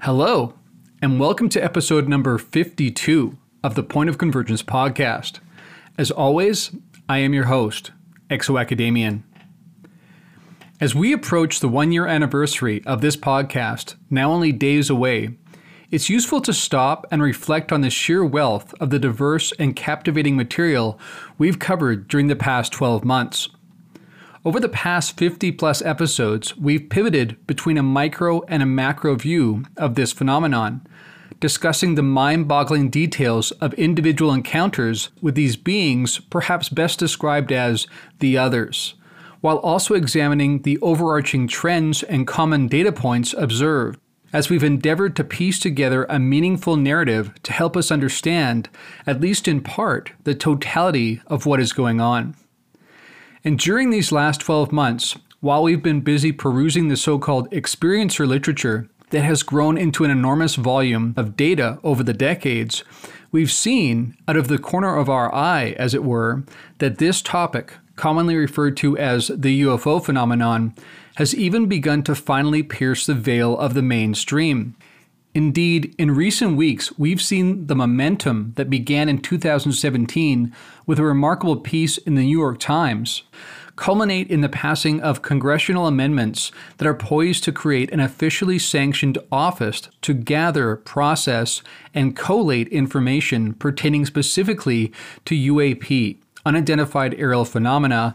Hello, and welcome to episode number 52 of the Point of Convergence podcast. As always, I am your host, Exo-Academian. As we approach the one-year anniversary of this podcast, now only days away, it's useful to stop and reflect on the sheer wealth of the diverse and captivating material we've covered during the past 12 months. Over the past 50-plus episodes, we've pivoted between a micro and a macro view of this phenomenon, discussing the mind-boggling details of individual encounters with these beings perhaps best described as the others, while also examining the overarching trends and common data points observed, as we've endeavored to piece together a meaningful narrative to help us understand, at least in part, the totality of what is going on. And during these last 12 months, while we've been busy perusing the so-called experiencer literature that has grown into an enormous volume of data over the decades, we've seen, out of the corner of our eye, as it were, that this topic, commonly referred to as the UFO phenomenon, has even begun to finally pierce the veil of the mainstream. Indeed, in recent weeks, we've seen the momentum that began in 2017 with a remarkable piece in the New York Times culminate in the passing of congressional amendments that are poised to create an officially sanctioned office to gather, process, and collate information pertaining specifically to UAP, unidentified aerial phenomena,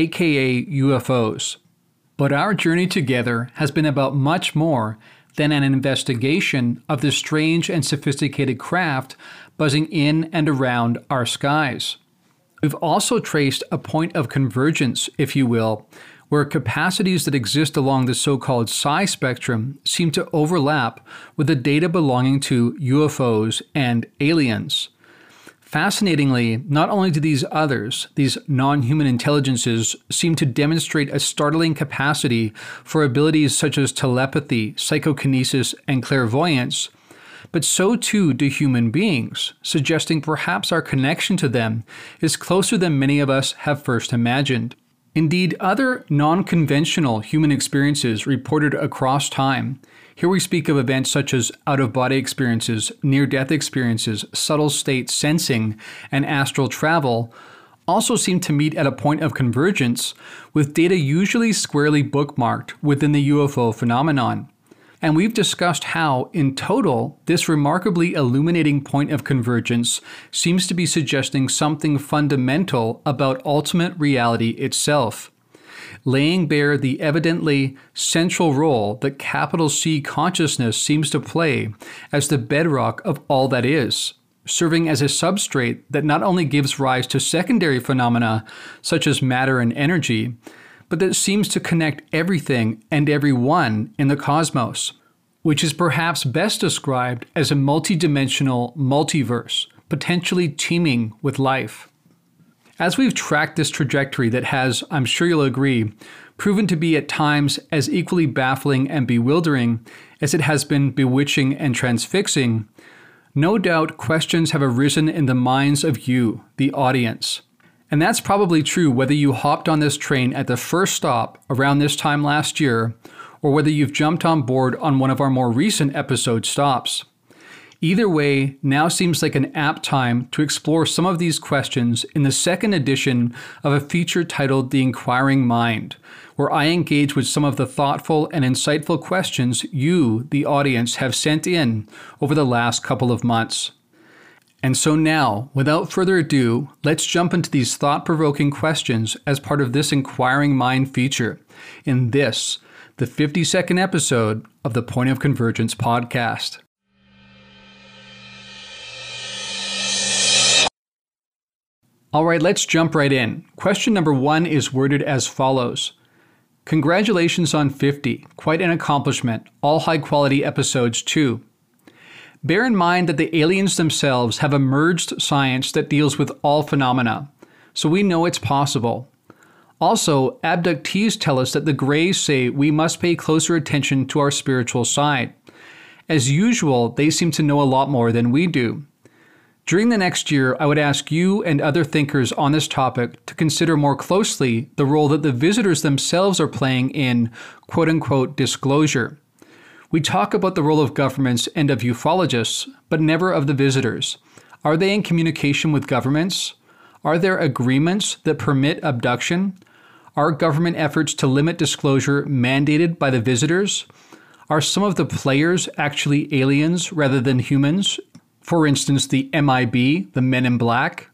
aka UFOs. But our journey together has been about much more than an investigation of this strange and sophisticated craft buzzing in and around our skies. We've also traced a point of convergence, if you will, where capacities that exist along the so-called psi spectrum seem to overlap with the data belonging to UFOs and aliens. Fascinatingly, not only do these others, these non-human intelligences, seem to demonstrate a startling capacity for abilities such as telepathy, psychokinesis, and clairvoyance, but so too do human beings, suggesting perhaps our connection to them is closer than many of us have first imagined. Indeed, other non-conventional human experiences reported across time. Here we speak of events such as out-of-body experiences, near-death experiences, subtle state sensing, and astral travel, also seem to meet at a point of convergence, with data usually squarely bookmarked within the UFO phenomenon. And we've discussed how, in total, this remarkably illuminating point of convergence seems to be suggesting something fundamental about ultimate reality itself, laying bare the evidently central role that capital C consciousness seems to play as the bedrock of all that is, serving as a substrate that not only gives rise to secondary phenomena such as matter and energy, but that seems to connect everything and everyone in the cosmos, which is perhaps best described as a multidimensional multiverse, potentially teeming with life. As we've tracked this trajectory that has, I'm sure you'll agree, proven to be at times as equally baffling and bewildering as it has been bewitching and transfixing, no doubt questions have arisen in the minds of you, the audience. And that's probably true whether you hopped on this train at the first stop around this time last year, or whether you've jumped on board on one of our more recent episode stops. Either way, now seems like an apt time to explore some of these questions in the second edition of a feature titled The Inquiring Mind, where I engage with some of the thoughtful and insightful questions you, the audience, have sent in over the last couple of months. And so now, without further ado, let's jump into these thought-provoking questions as part of this Inquiring Mind feature in this, the 52nd episode of the Point of Convergence podcast. All right, let's jump right in. Question number 1 is worded as follows. Congratulations on 50. Quite an accomplishment. All high-quality episodes too. Bear in mind that the aliens themselves have emerged science that deals with all phenomena, so we know it's possible. Also, abductees tell us that the Greys say we must pay closer attention to our spiritual side. As usual, they seem to know a lot more than we do. During the next year, I would ask you and other thinkers on this topic to consider more closely the role that the visitors themselves are playing in quote-unquote disclosure. We talk about the role of governments and of ufologists, but never of the visitors. Are they in communication with governments? Are there agreements that permit abduction? Are government efforts to limit disclosure mandated by the visitors? Are some of the players actually aliens rather than humans? For instance, the MIB, the Men in Black?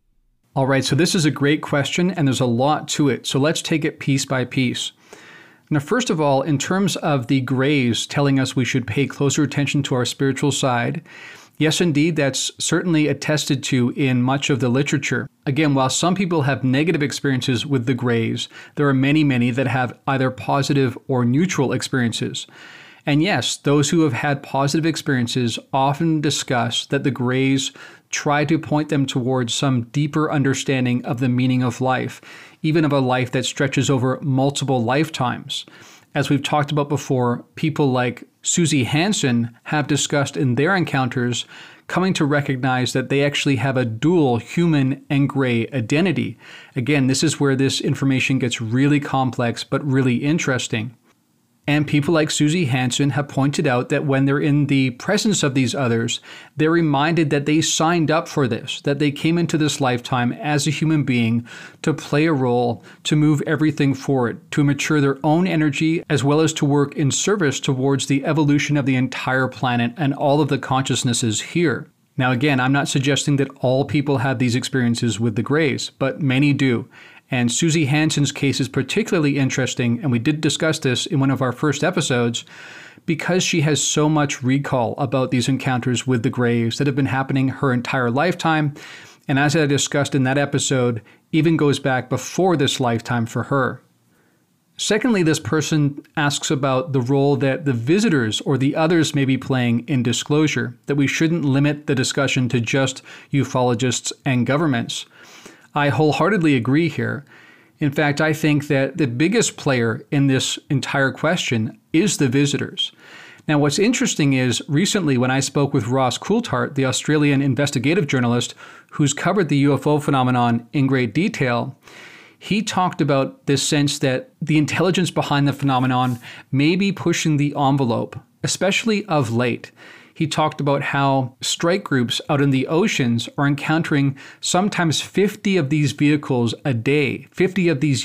All right, so this is a great question, and there's a lot to it. So let's take it piece by piece. Now, first of all, in terms of the Greys telling us we should pay closer attention to our spiritual side, yes, indeed, that's certainly attested to in much of the literature. Again, while some people have negative experiences with the Greys, there are many, many that have either positive or neutral experiences. And yes, those who have had positive experiences often discuss that the Greys try to point them towards some deeper understanding of the meaning of life, even of a life that stretches over multiple lifetimes. As we've talked about before, people like Susie Hansen have discussed in their encounters coming to recognize that they actually have a dual human and gray identity. Again, this is where this information gets really complex but really interesting. And people like Susie Hansen have pointed out that when they're in the presence of these others, they're reminded that they signed up for this, that they came into this lifetime as a human being to play a role, to move everything forward, to mature their own energy, as well as to work in service towards the evolution of the entire planet and all of the consciousnesses here. Now, again, I'm not suggesting that all people have these experiences with the Greys, but many do. And Susie Hansen's case is particularly interesting, and we did discuss this in one of our first episodes, because she has so much recall about these encounters with the Greys that have been happening her entire lifetime, and as I discussed in that episode, even goes back before this lifetime for her. Secondly, this person asks about the role that the visitors or the others may be playing in disclosure, that we shouldn't limit the discussion to just ufologists and governments. I wholeheartedly agree here. In fact, I think that the biggest player in this entire question is the visitors. Now, what's interesting is recently when I spoke with Ross Coulthart, the Australian investigative journalist who's covered the UFO phenomenon in great detail, he talked about this sense that the intelligence behind the phenomenon may be pushing the envelope, especially of late. He talked about how strike groups out in the oceans are encountering sometimes 50 of these vehicles a day, 50 of these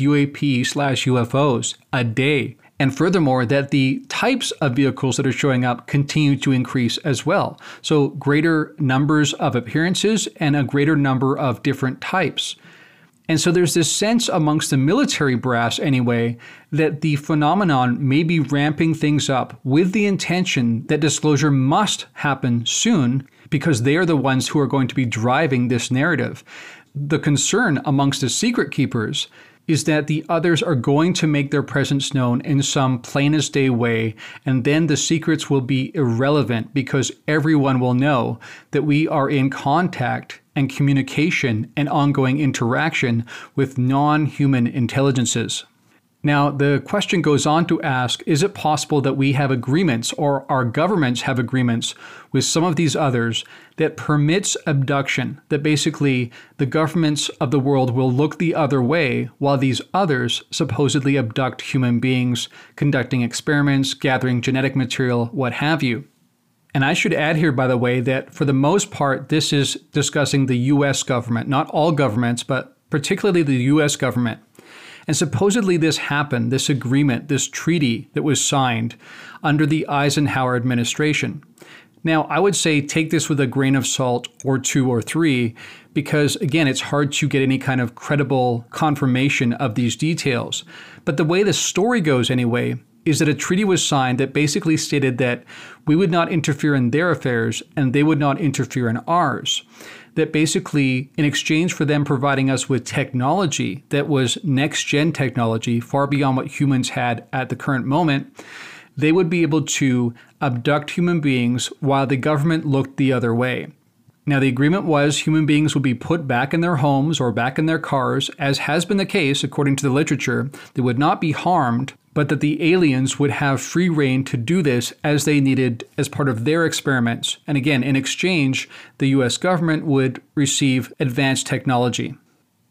UAP/UFOs a day. And furthermore, that the types of vehicles that are showing up continue to increase as well. So greater numbers of appearances and a greater number of different types. And so there's this sense amongst the military brass anyway, that the phenomenon may be ramping things up with the intention that disclosure must happen soon because they are the ones who are going to be driving this narrative. The concern amongst the secret keepers is that the others are going to make their presence known in some plain as day way, and then the secrets will be irrelevant because everyone will know that we are in contact and communication and ongoing interaction with non-human intelligences. Now, the question goes on to ask, is it possible that we have agreements or our governments have agreements with some of these others that permits abduction, that basically the governments of the world will look the other way while these others supposedly abduct human beings, conducting experiments, gathering genetic material, what have you? And I should add here, by the way, that for the most part, this is discussing the U.S. government, not all governments, but particularly the U.S. government. And supposedly this happened, this agreement, this treaty that was signed under the Eisenhower administration. Now, I would say take this with a grain of salt or two or three, because again, it's hard to get any kind of credible confirmation of these details. But the way the story goes anyway, is that a treaty was signed that basically stated that we would not interfere in their affairs and they would not interfere in ours. That basically, in exchange for them providing us with technology that was next-gen technology, far beyond what humans had at the current moment, they would be able to abduct human beings while the government looked the other way. Now, the agreement was human beings would be put back in their homes or back in their cars, as has been the case according to the literature. They would not be harmed, but that the aliens would have free rein to do this as they needed as part of their experiments. And again, in exchange, the U.S. government would receive advanced technology.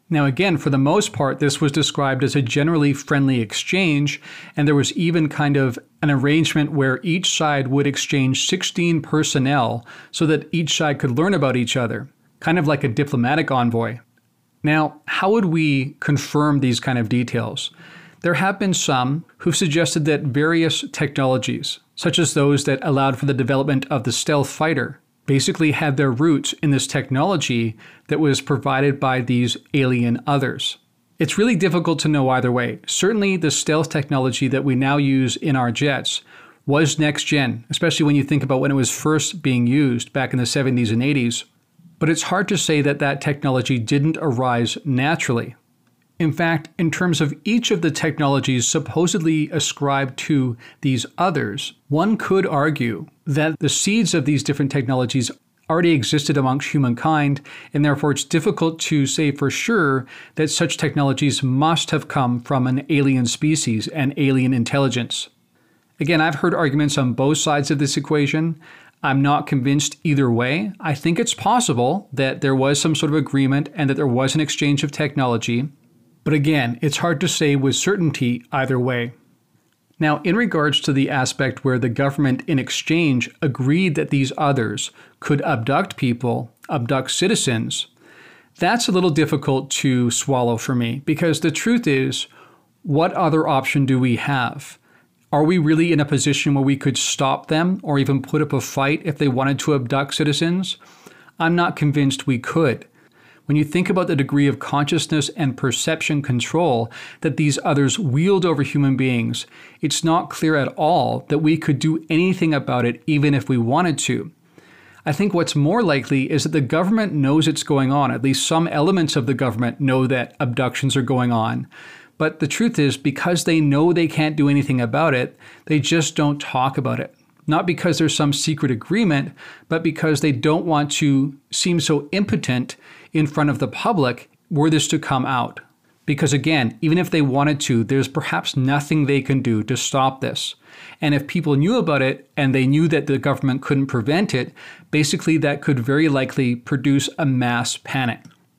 Now again, for the most part, this was described as a generally friendly exchange, and there was even kind of an arrangement where each side would exchange 16 personnel so that each side could learn about each other, kind of like a diplomatic envoy. Now, how would we confirm these kind of details? There have been some who've suggested that various technologies, such as those that allowed for the development of the stealth fighter, basically had their roots in this technology that was provided by these alien others. It's really difficult to know either way. Certainly the stealth technology that we now use in our jets was next gen, especially when you think about when it was first being used back in the 70s and 80s. But it's hard to say that that technology didn't arise naturally. In fact, in terms of each of the technologies supposedly ascribed to these others, one could argue that the seeds of these different technologies already existed amongst humankind, and therefore it's difficult to say for sure that such technologies must have come from an alien species and alien intelligence. Again, I've heard arguments on both sides of this equation. I'm not convinced either way. I think it's possible that there was some sort of agreement and that there was an exchange of technology. But again, it's hard to say with certainty either way. Now, in regards to the aspect where the government in exchange agreed that these others could abduct people, abduct citizens, that's a little difficult to swallow for me, because the truth is, what other option do we have? Are we really in a position where we could stop them or even put up a fight if they wanted to abduct citizens? I'm not convinced we could. When you think about the degree of consciousness and perception control that these others wield over human beings, it's not clear at all that we could do anything about it even if we wanted to. I think what's more likely is that the government knows it's going on. At least some elements of the government know that abductions are going on. But the truth is, because they know they can't do anything about it, they just don't talk about it. Not because there's some secret agreement, but because they don't want to seem so impotent in front of the public were this to come out. Because again, even if they wanted to, there's perhaps nothing they can do to stop this. And if people knew about it and they knew that the government couldn't prevent it, basically that could very likely produce a mass panic.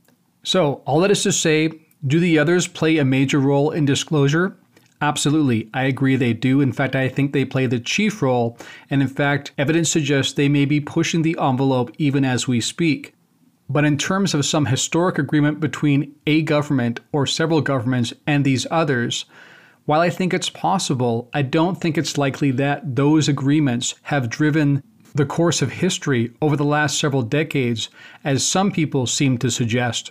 So all that is to say, do the others play a major role in disclosure? Absolutely. I agree they do. In fact, I think they play the chief role. And in fact, evidence suggests they may be pushing the envelope even as we speak. But in terms of some historic agreement between a government or several governments and these others, while I think it's possible, I don't think it's likely that those agreements have driven the course of history over the last several decades, as some people seem to suggest.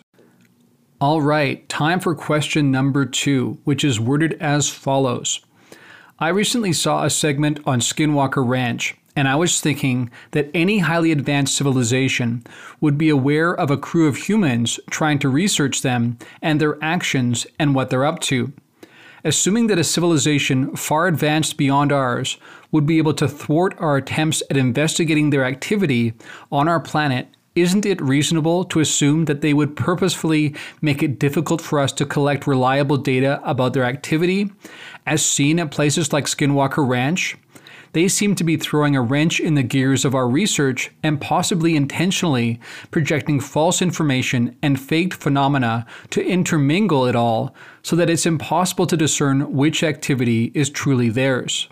All right, time for question number 2, which is worded as follows. I recently saw a segment on Skinwalker Ranch, and I was thinking that any highly advanced civilization would be aware of a crew of humans trying to research them and their actions and what they're up to. Assuming that a civilization far advanced beyond ours would be able to thwart our attempts at investigating their activity on our planet, isn't it reasonable to assume that they would purposefully make it difficult for us to collect reliable data about their activity, as seen at places like Skinwalker Ranch? They seem to be throwing a wrench in the gears of our research and possibly intentionally projecting false information and faked phenomena to intermingle it all so that it's impossible to discern which activity is truly theirs.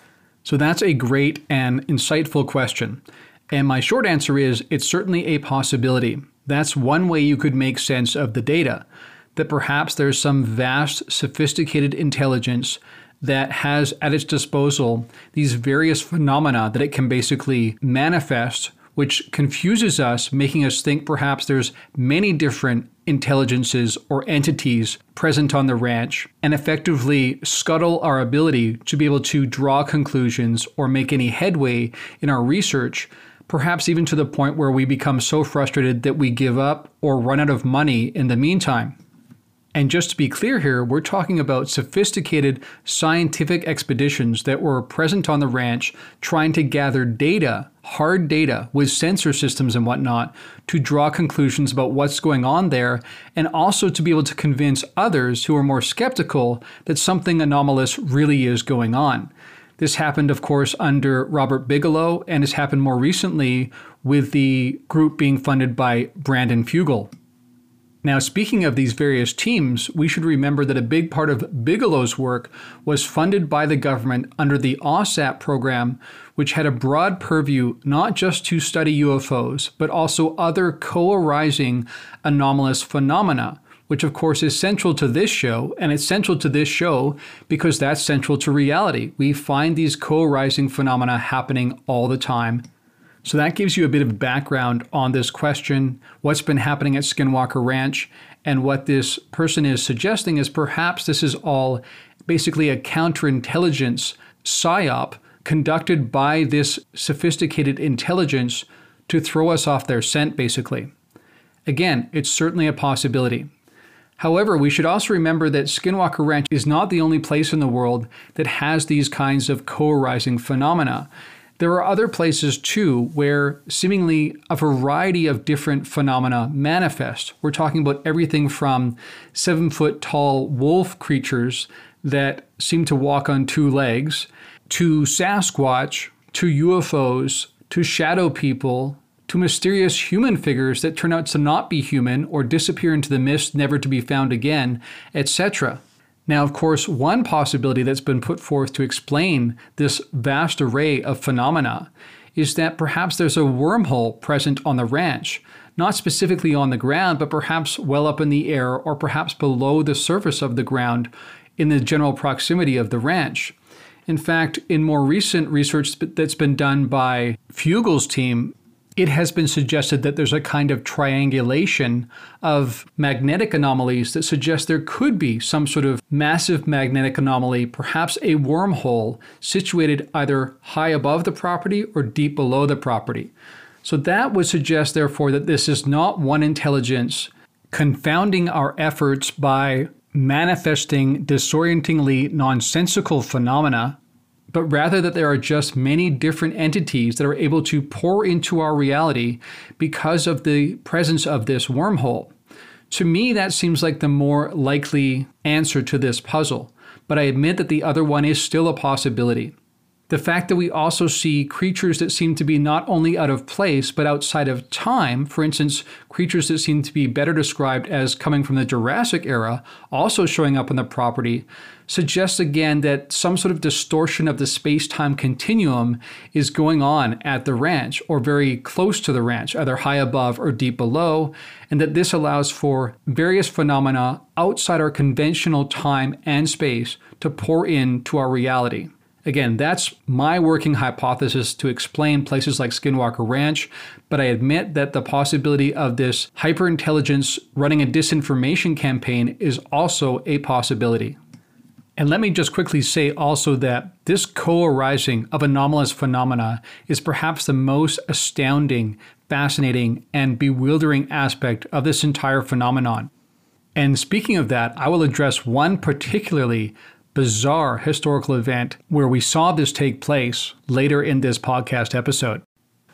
So that's a great and insightful question. And my short answer is, it's certainly a possibility. That's one way you could make sense of the data, that perhaps there's some vast, sophisticated intelligence that has at its disposal these various phenomena that it can basically manifest, which confuses us, making us think perhaps there's many different intelligences or entities present on the ranch, and effectively scuttle our ability to be able to draw conclusions or make any headway in our research, perhaps even to the point where we become so frustrated that we give up or run out of money in the meantime. And just to be clear here, we're talking about sophisticated scientific expeditions that were present on the ranch trying to gather data, hard data with sensor systems and whatnot, to draw conclusions about what's going on there, and also to be able to convince others who are more skeptical that something anomalous really is going on. This happened, of course, under Robert Bigelow, and has happened more recently with the group being funded by Brandon Fugal. Now, speaking of these various teams, we should remember that a big part of Bigelow's work was funded by the government under the OSAP program, which had a broad purview not just to study UFOs, but also other co-arising anomalous phenomena, which of course is central to this show, and it's central to this show because that's central to reality. We find these co-arising phenomena happening all the time. So that gives you a bit of background on this question, what's been happening at Skinwalker Ranch, and what this person is suggesting is perhaps this is all basically a counterintelligence psyop conducted by this sophisticated intelligence to throw us off their scent, basically. Again, it's certainly a possibility. However, we should also remember that Skinwalker Ranch is not the only place in the world that has these kinds of co-arising phenomena. There are other places too where seemingly a variety of different phenomena manifest. We're talking about everything from 7-foot-tall wolf creatures that seem to walk on 2 legs, to Sasquatch, to UFOs, to shadow people, to mysterious human figures that turn out to not be human or disappear into the mist never to be found again, etc. Now, of course, one possibility that's been put forth to explain this vast array of phenomena is that perhaps there's a wormhole present on the ranch, not specifically on the ground, but perhaps well up in the air or perhaps below the surface of the ground in the general proximity of the ranch. In fact, in more recent research that's been done by Fugel's team, it has been suggested that there's a kind of triangulation of magnetic anomalies that suggest there could be some sort of massive magnetic anomaly, perhaps a wormhole situated either high above the property or deep below the property. So that would suggest, therefore, that this is not one intelligence confounding our efforts by manifesting disorientingly nonsensical phenomena, but rather that there are just many different entities that are able to pour into our reality because of the presence of this wormhole. To me, that seems like the more likely answer to this puzzle, but I admit that the other one is still a possibility. The fact that we also see creatures that seem to be not only out of place, but outside of time, for instance, creatures that seem to be better described as coming from the Jurassic era, also showing up on the property, suggests again that some sort of distortion of the space-time continuum is going on at the ranch, or very close to the ranch, either high above or deep below, and that this allows for various phenomena outside our conventional time and space to pour into our reality. Again, that's my working hypothesis to explain places like Skinwalker Ranch, but I admit that the possibility of this hyperintelligence running a disinformation campaign is also a possibility. And let me just quickly say also that this co-arising of anomalous phenomena is perhaps the most astounding, fascinating, and bewildering aspect of this entire phenomenon. And speaking of that, I will address one particularly bizarre historical event where we saw this take place later in this podcast episode.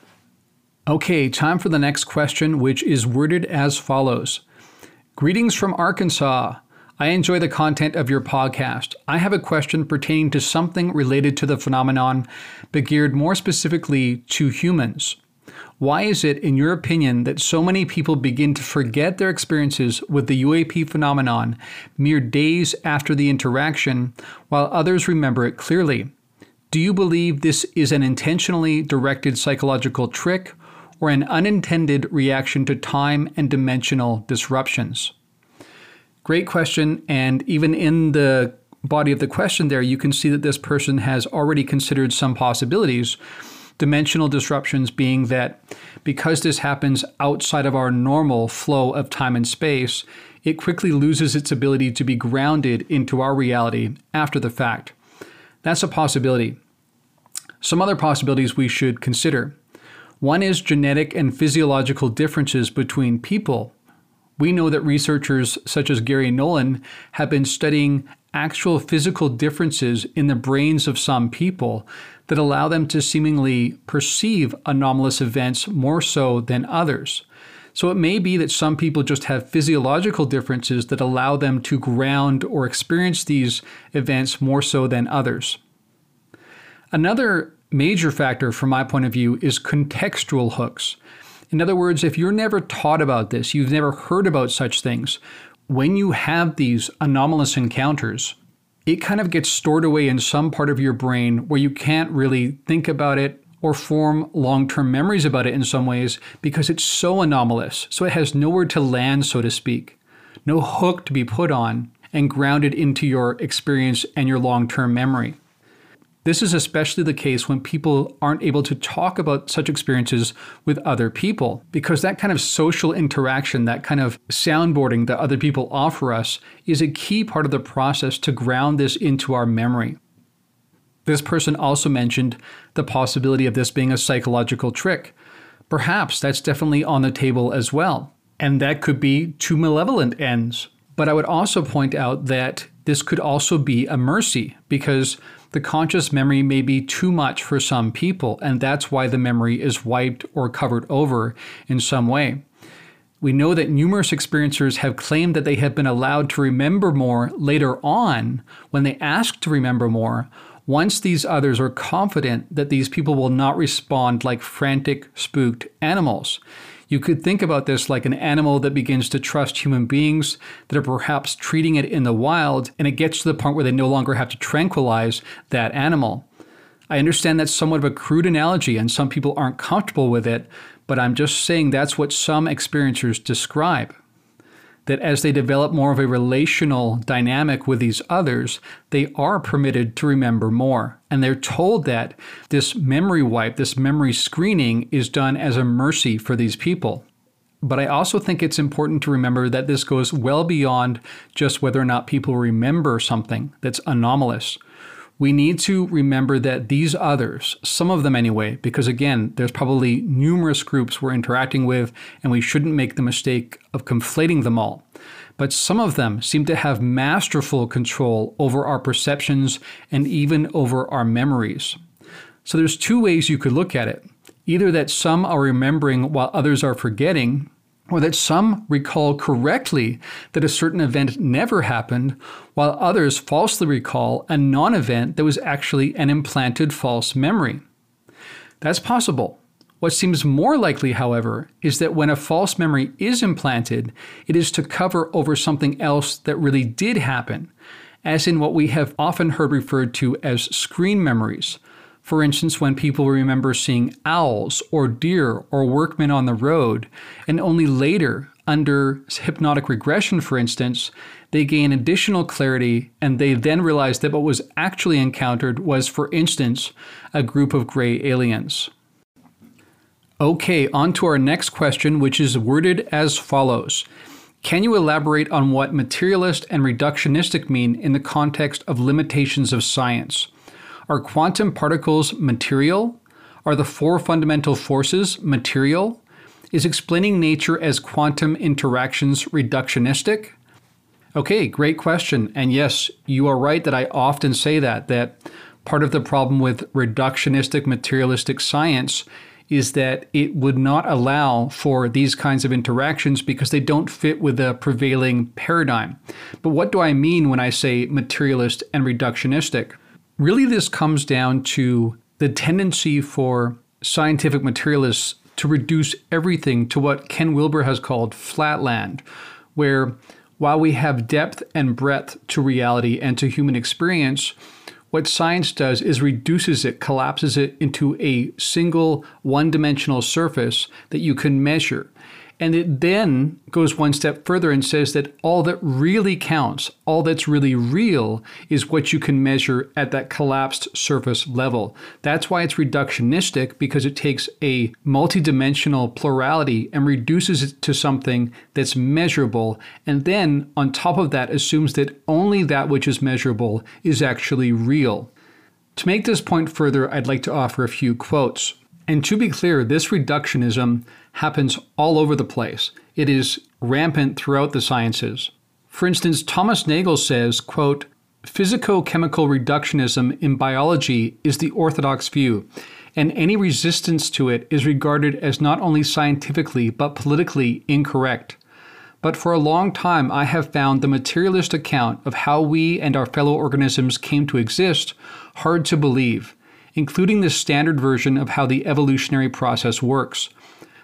Okay, time for the next question, which is worded as follows. Greetings from Arkansas. I enjoy the content of your podcast. I have a question pertaining to something related to the phenomenon, but geared more specifically to humans. Why is it, in your opinion, that so many people begin to forget their experiences with the UAP phenomenon mere days after the interaction, while others remember it clearly? Do you believe this is an intentionally directed psychological trick or an unintended reaction to time and dimensional disruptions? Great question, and even in the body of the question there, you can see that this person has already considered some possibilities. Dimensional disruptions being that because this happens outside of our normal flow of time and space, it quickly loses its ability to be grounded into our reality after the fact. That's a possibility. Some other possibilities we should consider. One is genetic and physiological differences between people. We know that researchers such as Gary Nolan have been studying actual physical differences in the brains of some people that allow them to seemingly perceive anomalous events more so than others. So it may be that some people just have physiological differences that allow them to ground or experience these events more so than others. Another major factor from my point of view is contextual hooks. In other words, if you're never taught about this, you've never heard about such things, when you have these anomalous encounters, it kind of gets stored away in some part of your brain where you can't really think about it or form long-term memories about it in some ways because it's so anomalous. So it has nowhere to land, so to speak, no hook to be put on and grounded into your experience and your long-term memory. This is especially the case when people aren't able to talk about such experiences with other people, because that kind of social interaction, that kind of soundboarding that other people offer us is a key part of the process to ground this into our memory. This person also mentioned the possibility of this being a psychological trick. Perhaps that's definitely on the table as well, and that could be to malevolent ends. But I would also point out that this could also be a mercy, because the conscious memory may be too much for some people, and that's why the memory is wiped or covered over in some way. We know that numerous experiencers have claimed that they have been allowed to remember more later on when they ask to remember more, once these others are confident that these people will not respond like frantic, spooked animals. You could think about this like an animal that begins to trust human beings that are perhaps treating it in the wild, and it gets to the point where they no longer have to tranquilize that animal. I understand that's somewhat of a crude analogy and some people aren't comfortable with it, but I'm just saying that's what some experiencers describe. That as they develop more of a relational dynamic with these others, they are permitted to remember more. And they're told that this memory wipe, this memory screening is done as a mercy for these people. But I also think it's important to remember that this goes well beyond just whether or not people remember something that's anomalous. We need to remember that these others, some of them anyway, because again, there's probably numerous groups we're interacting with, and we shouldn't make the mistake of conflating them all. But some of them seem to have masterful control over our perceptions and even over our memories. So there's two ways you could look at it. Either that some are remembering while others are forgetting, or that some recall correctly that a certain event never happened, while others falsely recall a non-event that was actually an implanted false memory. That's possible. What seems more likely, however, is that when a false memory is implanted, it is to cover over something else that really did happen, as in what we have often heard referred to as screen memories. For instance, when people remember seeing owls or deer or workmen on the road, and only later, under hypnotic regression, for instance, they gain additional clarity and they then realize that what was actually encountered was, for instance, a group of gray aliens. Okay, on to our next question, which is worded as follows. Can you elaborate on what materialist and reductionistic mean in the context of limitations of science? Are quantum particles material? Are the four fundamental forces material? Is explaining nature as quantum interactions reductionistic? Okay, great question. And yes, you are right that I often say that part of the problem with reductionistic materialistic science is that it would not allow for these kinds of interactions because they don't fit with the prevailing paradigm. But what do I mean when I say materialist and reductionistic? Really, this comes down to the tendency for scientific materialists to reduce everything to what Ken Wilber has called flatland, where while we have depth and breadth to reality and to human experience, what science does is reduces it, collapses it into a single one-dimensional surface that you can measure. And it then goes one step further and says that all that really counts, all that's really real, is what you can measure at that collapsed surface level. That's why it's reductionistic, because it takes a multidimensional plurality and reduces it to something that's measurable, and then on top of that assumes that only that which is measurable is actually real. To make this point further, I'd like to offer a few quotes. And to be clear, this reductionism happens all over the place. It is rampant throughout the sciences. For instance, Thomas Nagel says, quote, "Physico-chemical reductionism in biology is the orthodox view, and any resistance to it is regarded as not only scientifically but politically incorrect. But for a long time, I have found the materialist account of how we and our fellow organisms came to exist hard to believe, including the standard version of how the evolutionary process works.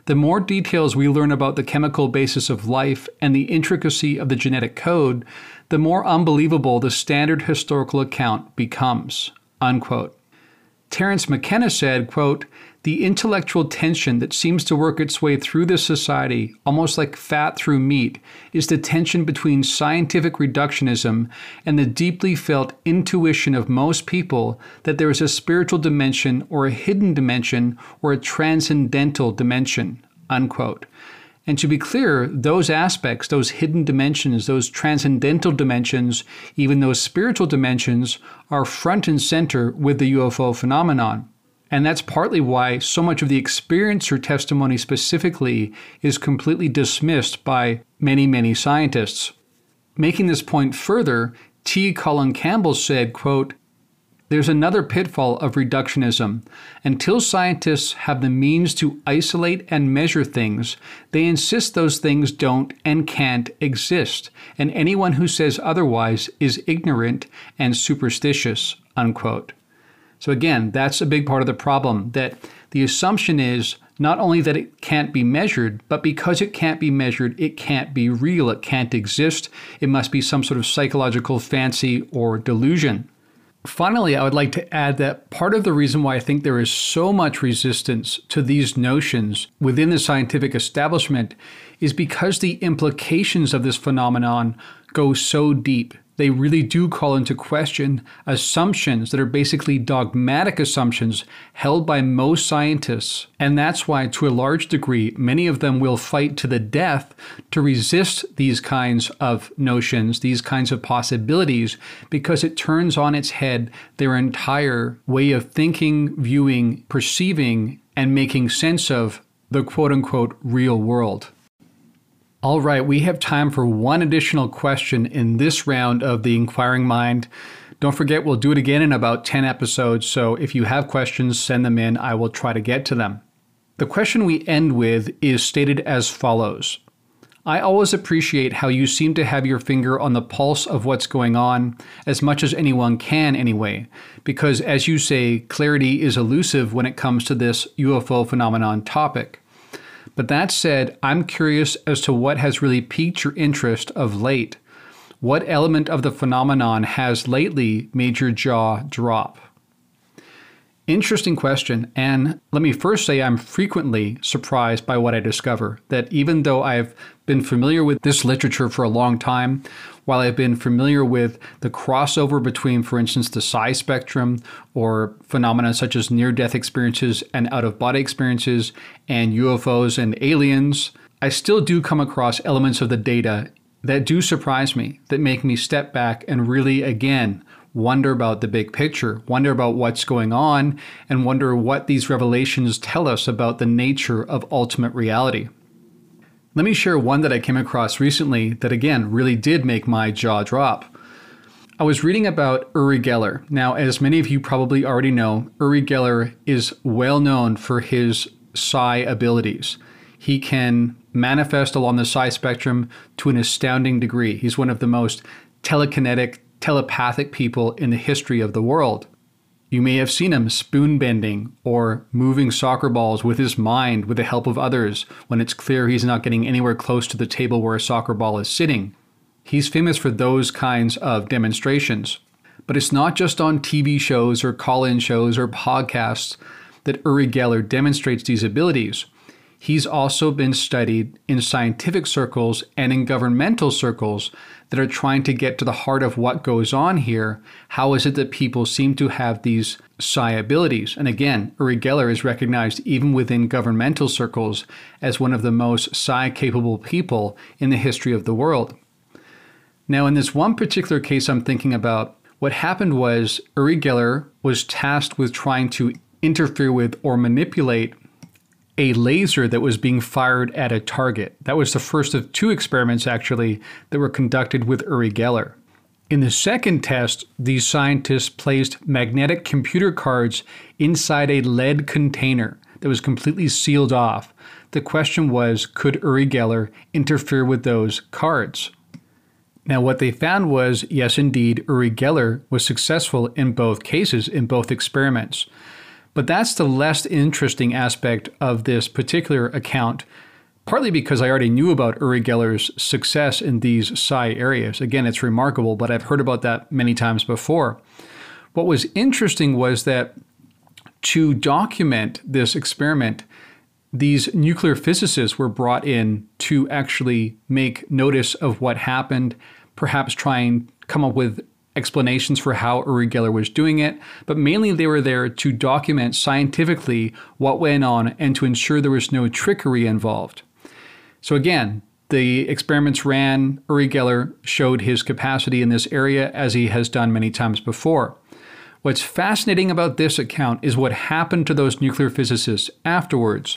the more details we learn about the chemical basis of life and the intricacy of the genetic code, the more unbelievable the standard historical account becomes, unquote. Terence McKenna said, quote, "The intellectual tension that seems to work its way through this society, almost like fat through meat, is the tension between scientific reductionism and the deeply felt intuition of most people that there is a spiritual dimension or a hidden dimension or a transcendental dimension," unquote. And to be clear, those aspects, those hidden dimensions, those transcendental dimensions, even those spiritual dimensions, are front and center with the UFO phenomenon. And that's partly why so much of the experiencer testimony specifically is completely dismissed by many, many scientists. Making this point further, T. Colin Campbell said, quote, "There's another pitfall of reductionism. Until scientists have the means to isolate and measure things, they insist those things don't and can't exist, and anyone who says otherwise is ignorant and superstitious," unquote. So again, that's a big part of the problem, that the assumption is not only that it can't be measured, but because it can't be measured, it can't be real, it can't exist, it must be some sort of psychological fancy or delusion. Finally, I would like to add that part of the reason why I think there is so much resistance to these notions within the scientific establishment is because the implications of this phenomenon go so deep. They really do call into question assumptions that are basically dogmatic assumptions held by most scientists. And that's why, to a large degree, many of them will fight to the death to resist these kinds of notions, these kinds of possibilities, because it turns on its head their entire way of thinking, viewing, perceiving, and making sense of the quote-unquote real world. All right, we have time for one additional question in this round of the Inquiring Mind. Don't forget, we'll do it again in about 10 episodes, so if you have questions, send them in. I will try to get to them. The question we end with is stated as follows. "I always appreciate how you seem to have your finger on the pulse of what's going on, as much as anyone can anyway, because as you say, clarity is elusive when it comes to this UFO phenomenon topic. But that said, I'm curious as to what has really piqued your interest of late. What element of the phenomenon has lately made your jaw drop?" Interesting question, and let me first say I'm frequently surprised by what I discover, that even though I've been familiar with this literature for a long time, while I've been familiar with the crossover between, for instance, the psi spectrum or phenomena such as near-death experiences and out-of-body experiences and UFOs and aliens, I still do come across elements of the data that do surprise me, that make me step back and really, again, wonder about the big picture, wonder about what's going on, and wonder what these revelations tell us about the nature of ultimate reality. Let me share one that I came across recently that, again, really did make my jaw drop. I was reading about Uri Geller. Now, as many of you probably already know, Uri Geller is well known for his psi abilities. He can manifest along the psi spectrum to an astounding degree. He's one of the most telekinetic, telepathic people in the history of the world. You may have seen him spoon bending or moving soccer balls with his mind with the help of others when it's clear he's not getting anywhere close to the table where a soccer ball is sitting. He's famous for those kinds of demonstrations. But it's not just on TV shows or call-in shows or podcasts that Uri Geller demonstrates these abilities. He's also been studied in scientific circles and in governmental circles that are trying to get to the heart of what goes on here. How is it that people seem to have these psi abilities? And again, Uri Geller is recognized even within governmental circles as one of the most psi-capable people in the history of the world. Now, in this one particular case I'm thinking about, what happened was Uri Geller was tasked with trying to interfere with or manipulate a laser that was being fired at a target. That was the first of two experiments, actually, that were conducted with Uri Geller. In the second test, these scientists placed magnetic computer cards inside a lead container that was completely sealed off. The question was, could Uri Geller interfere with those cards? Now, what they found was, yes, indeed, Uri Geller was successful in both cases, in both experiments. But that's the less interesting aspect of this particular account, partly because I already knew about Uri Geller's success in these psi areas. Again, it's remarkable, but I've heard about that many times before. What was interesting was that to document this experiment, these nuclear physicists were brought in to actually make notice of what happened, perhaps try and come up with explanations for how Uri Geller was doing it, but mainly they were there to document scientifically what went on and to ensure there was no trickery involved. So again, the experiments ran, Uri Geller showed his capacity in this area as he has done many times before. What's fascinating about this account is what happened to those nuclear physicists afterwards.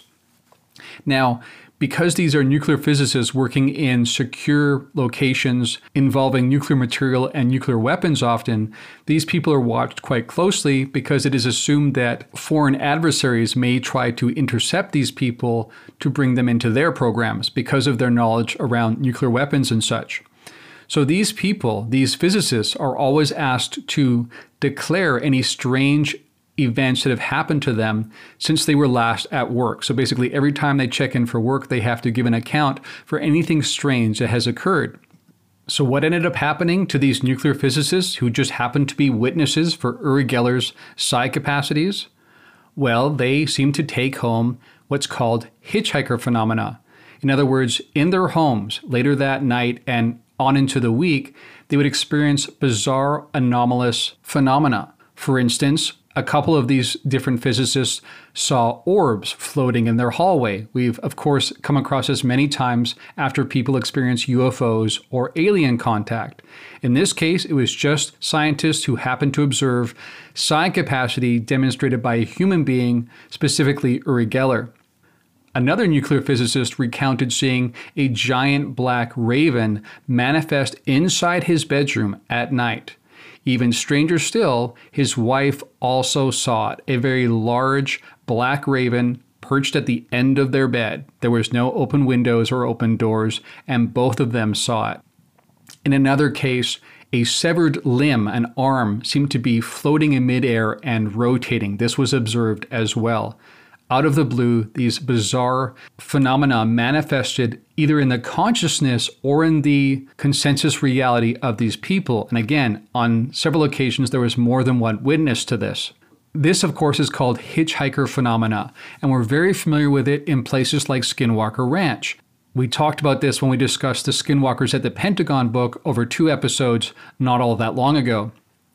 Now, because these are nuclear physicists working in secure locations involving nuclear material and nuclear weapons often, these people are watched quite closely because it is assumed that foreign adversaries may try to intercept these people to bring them into their programs because of their knowledge around nuclear weapons and such. So these people, these physicists, are always asked to declare any strange events that have happened to them since they were last at work. So basically, every time they check in for work, they have to give an account for anything strange that has occurred. So what ended up happening to these nuclear physicists who just happened to be witnesses for Uri Geller's psi capacities? Well, they seemed to take home what's called hitchhiker phenomena. In other words, in their homes later that night and on into the week, they would experience bizarre, anomalous phenomena. For instance, a couple of these different physicists saw orbs floating in their hallway. We've, of course, come across this many times after people experience UFOs or alien contact. In this case, it was just scientists who happened to observe psi capacity demonstrated by a human being, specifically Uri Geller. Another nuclear physicist recounted seeing a giant black raven manifest inside his bedroom at night. Even stranger still, his wife also saw it, a very large black raven perched at the end of their bed. There was no open windows or open doors, and both of them saw it. In another case, a severed limb, an arm, seemed to be floating in midair and rotating. This was observed as well. Out of the blue, these bizarre phenomena manifested either in the consciousness or in the consensus reality of these people. And again, on several occasions, there was more than one witness to this. This, of course, is called hitchhiker phenomena, and we're very familiar with it in places like Skinwalker Ranch. We talked about this when we discussed the Skinwalkers at the Pentagon book over 2 episodes not all that long ago.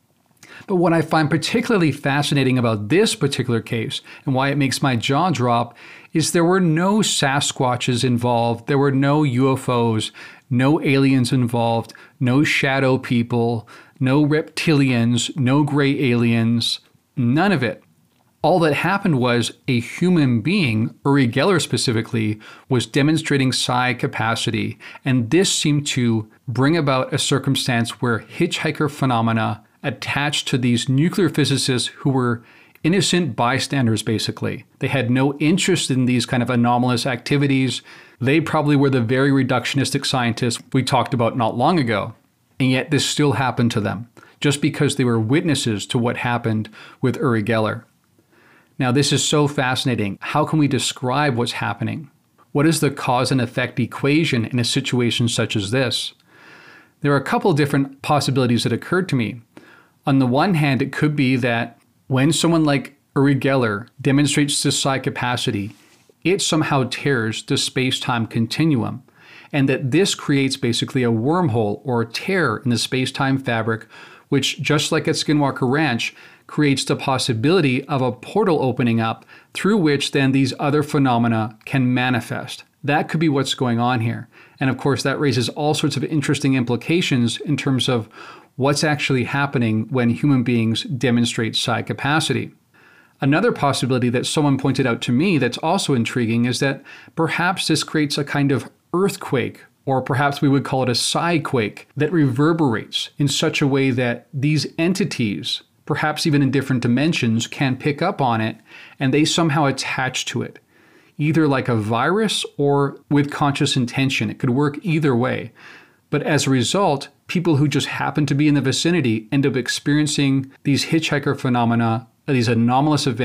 But what I find particularly fascinating about this particular case and why it makes my jaw drop is there were no Sasquatches involved, there were no UFOs, no aliens involved, no shadow people, no reptilians, no gray aliens, none of it. All that happened was a human being, Uri Geller specifically, was demonstrating psi capacity, and this seemed to bring about a circumstance where hitchhiker phenomena attached to these nuclear physicists who were innocent bystanders, basically. They had no interest in these kind of anomalous activities. They probably were the very reductionistic scientists we talked about not long ago. And yet this still happened to them, just because they were witnesses to what happened with Uri Geller. Now, this is so fascinating. How can we describe what's happening? What is the cause and effect equation in a situation such as this? There are a couple different possibilities that occurred to me. On the one hand, it could be that when someone like Uri Geller demonstrates this psi capacity, it somehow tears the space-time continuum, and that this creates basically a wormhole or a tear in the space-time fabric, which, just like at Skinwalker Ranch, creates the possibility of a portal opening up through which then these other phenomena can manifest. That could be what's going on here. And of course, that raises all sorts of interesting implications in terms of what's actually happening when human beings demonstrate psi capacity. Another possibility that someone pointed out to me that's also intriguing is that perhaps this creates a kind of earthquake, or perhaps we would call it a psi-quake, that reverberates in such a way that these entities, perhaps even in different dimensions, can pick up on it and they somehow attach to it, either like a virus or with conscious intention. It could work either way. But as a result, people who just happen to be in the vicinity end up experiencing these hitchhiker phenomena, these anomalous events,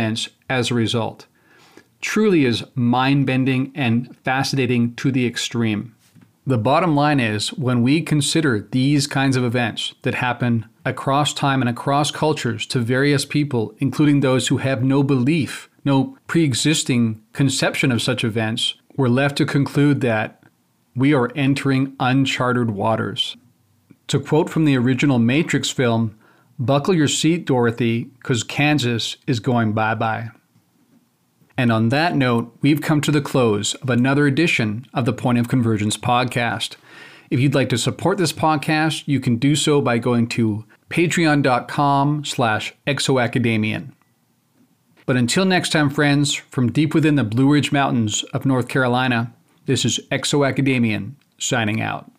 as a result. Truly is mind-bending and fascinating to the extreme. The bottom line is, when we consider these kinds of events that happen across time and across cultures to various people, including those who have no belief, no pre-existing conception of such events, we're left to conclude that we are entering uncharted waters. To quote from the original Matrix film, "Buckle your seat, Dorothy, because Kansas is going bye-bye." And on that note, we've come to the close of another edition of the Point of Convergence podcast. If you'd like to support this podcast, you can do so by going to patreon.com/exoacademian. But until next time, friends, from deep within the Blue Ridge Mountains of North Carolina, this is Exoacademian signing out.